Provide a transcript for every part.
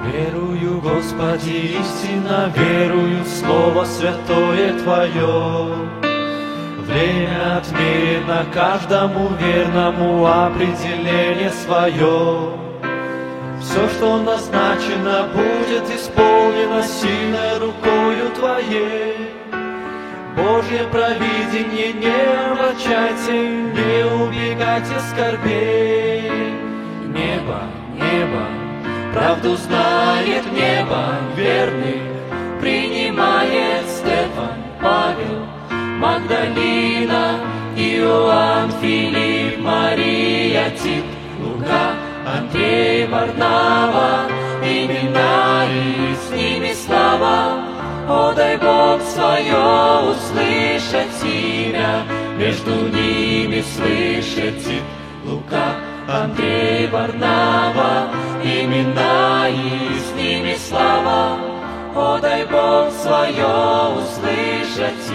Верую, Господи, истинно верую в Слово Святое Твое. Время отмерено каждому верному определение свое. Все, что назначено, будет исполнено сильной рукою Твоей. Божье провидение, не омрачайте, не убегайте скорбей. Небо, небо, правду знает небо, верных принимает Стефан, Павел, Магдалина, Иоанн, Филипп, Мария, Тит, Лука, Андрей, Варнава, имена и с ними слава. О, дай Бог свое услышать имя, между ними слышать Тит, Лука, Андрей, Варнава, имена и с ними слава. О, дай Бог свое услышать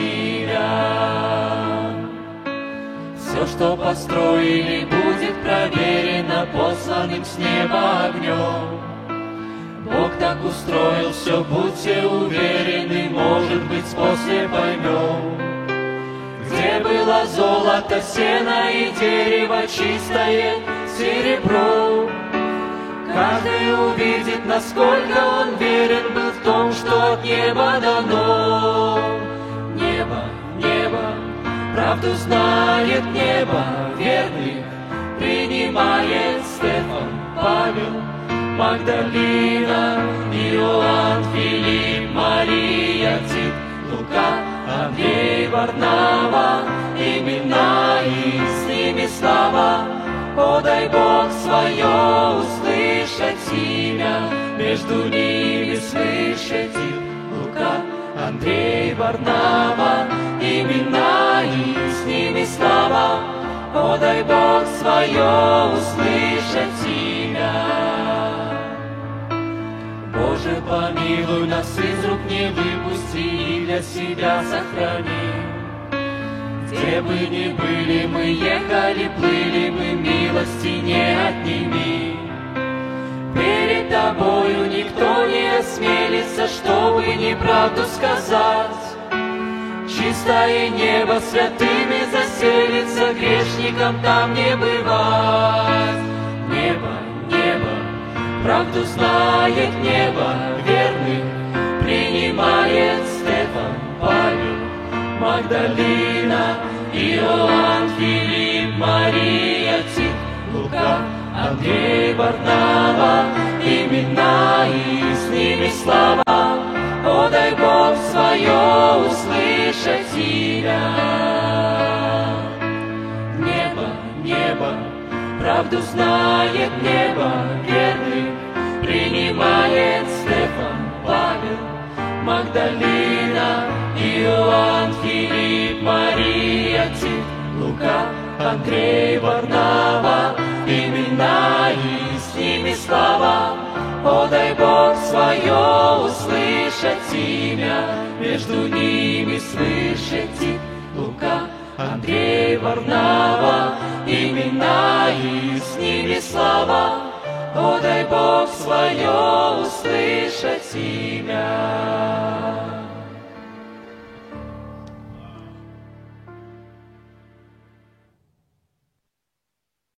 имя. Все, что построили, будет проверено посланным с неба огнем. Бог так устроил все, будьте уверены, может быть, после поймем. Где было золото, сено и дерево, чистое серебро, каждый увидит, насколько он верен был в том, что от неба дано. Небо, небо, правду знает небо, верных принимает Стефан, Павел, Магдалина, Иоанн, Филипп, Мария, Тит, Лука, Андрей, Варнава, имена и с ними слава. О, дай Бог свое услышать имя, между ними слышать Тит, Лука, Андрей, Варнава, имена и с ними слава. О, дай Бог свое услышать имя. Боже, помилуй нас, из рук не выпусти и для себя сохрани. Где бы ни были мы, ехали, плыли мы, милости не отними. Перед Тобою никто не осмелится, чтобы неправду сказать. Чистое небо святыми заселится, грешникам там не бывать. Небо, небо, правду знает небо, верных принимает Стефан, Павел, Магдалина, Иоанн, Филипп, Мария, Тит, Лука, Андрей, Варнава, имена и с ними слава. О, дай Бог свое услышать имя. Небо, небо, правду знает небо, верных принимает Стефан, Павел, Магдалина, Иоанн, Филипп, Мария, Тит, Лука, Андрей, Варнава, имена и с ними слава. О, дай Бог свое услышать имя, между ними слышать Тит, Лука, Андрей, Варнава, имена и с ними слава. О, дай Бог свое